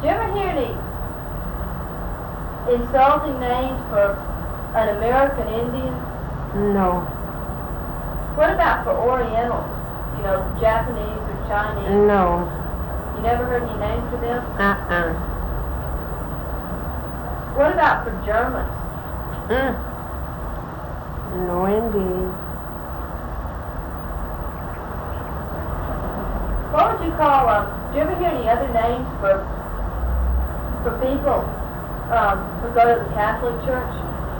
you ever hear any insulting names for an American Indian? No. What about for Orientals? You know, Japanese or Chinese? No. You never heard any names for them? What about for Germans? No, indeed. What would you call, do you ever hear any other names for people who go to the Catholic Church?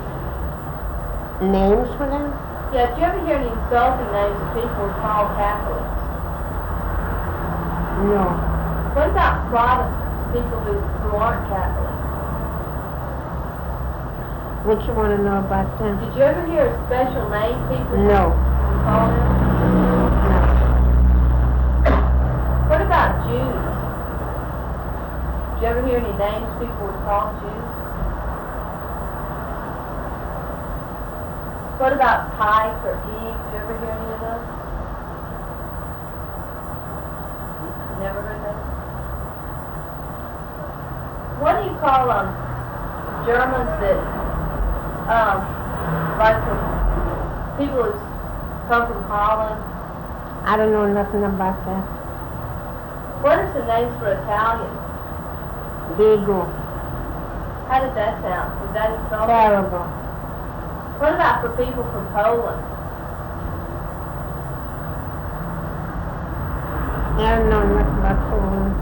Names for them? Yeah, do you ever hear any insulting names of people who call Catholics? No. What about Protestants, people who aren't Catholic? What you want to know about them? Did you ever hear a special name people No. call them? No. What about Jews? Did you ever hear any names people would call Jews? What about Tyke or Eve? Did you ever hear any of those? You never heard those? What do you call Germans that, like the people who come from Holland? I don't know nothing about that. What is the names for Italians? Vigo. How did that sound? Was that insulting? Terrible. What about for people from Poland? I don't know nothing about Poland.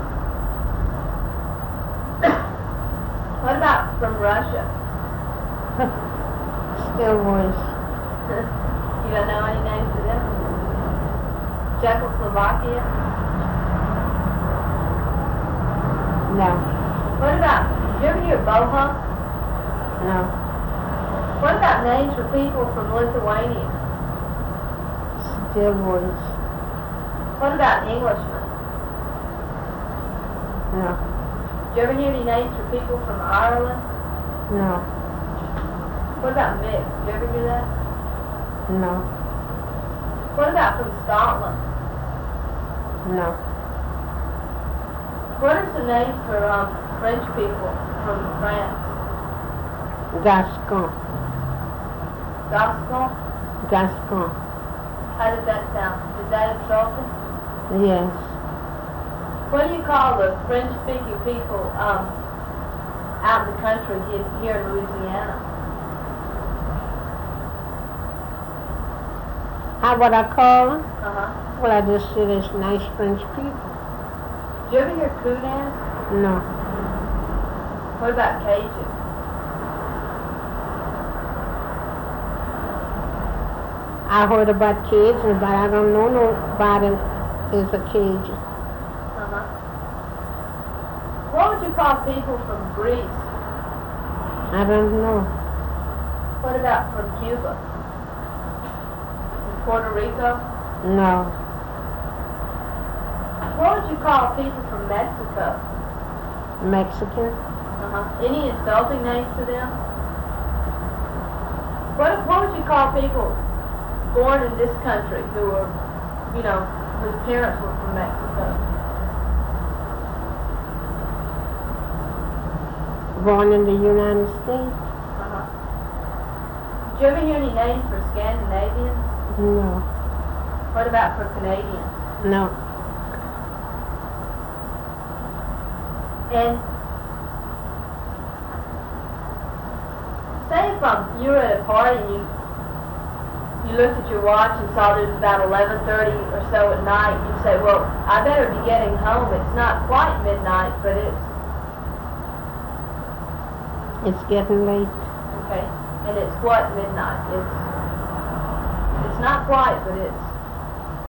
What about from Russia? Still worse. You don't know any names for them? Czechoslovakia? No. What about, did you ever hear Bohunk? No. What about names for people from Lithuania? Still worse. What about Englishmen? No. Did you ever hear any names for people from Ireland? No. What about Mick? Did you ever hear that? No. What about from Scotland? No. What is the name for French people from France? Gascon. Gascon? Gascon. How does that sound? Is that insulting? Yes. What do you call the French-speaking people out in the country here in Louisiana? How would I call them? Uh-huh. Well, I just say there's nice French people. Did you ever hear Coonans? No. What about Cajun? I heard about Cajun, but I don't know nobody is a Cajun. Uh-huh. What would you call people from Greece? I don't know. What about from Cuba? From Puerto Rico? No. What would you call people from Mexico? Mexican? Uh-huh. Any insulting names for them? What would you call people born in this country who were, you know, whose parents were from Mexico? Born in the United States? Uh-huh. Did you ever hear any names for Scandinavians? No. What about for Canadians? No. And say if you were at a party and you looked at your watch and saw that it was about 11:30 or so at night, you'd say, well, I better be getting home. It's not quite midnight, but It's getting late. okay. And it's what midnight? It's not quite, but it's